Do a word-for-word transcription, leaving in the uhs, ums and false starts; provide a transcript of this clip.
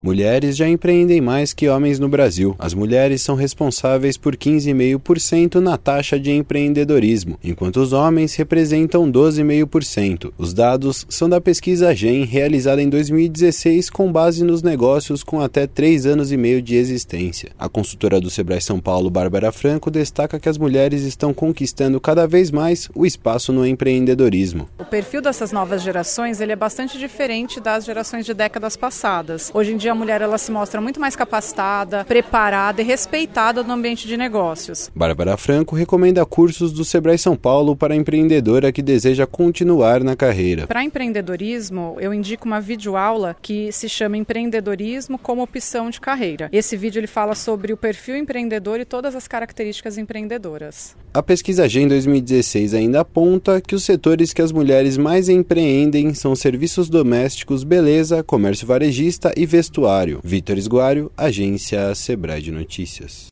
Mulheres já empreendem mais que homens no Brasil. As mulheres são responsáveis por quinze vírgula cinco por cento na taxa de empreendedorismo, enquanto os homens representam doze vírgula cinco por cento. Os dados são da pesquisa Gen, realizada em dois mil e dezesseis com base nos negócios com até três anos e meio de existência. A consultora do Sebrae São Paulo, Bárbara Franco, destaca que as mulheres estão conquistando cada vez mais o espaço no empreendedorismo. O perfil dessas novas gerações ele é bastante diferente das gerações de décadas passadas. Hoje em dia a mulher ela se mostra muito mais capacitada, preparada e respeitada no ambiente de negócios. Bárbara Franco recomenda cursos do Sebrae São Paulo para a empreendedora que deseja continuar na carreira. Para empreendedorismo, eu indico uma videoaula que se chama Empreendedorismo como opção de carreira. Esse vídeo ele fala sobre o perfil empreendedor e todas as características empreendedoras. A pesquisa Gen dois mil e dezesseis ainda aponta que os setores que as mulheres mais empreendem são serviços domésticos, beleza, comércio varejista e vestuário. Vitor Esguário, Agência Sebrae de Notícias.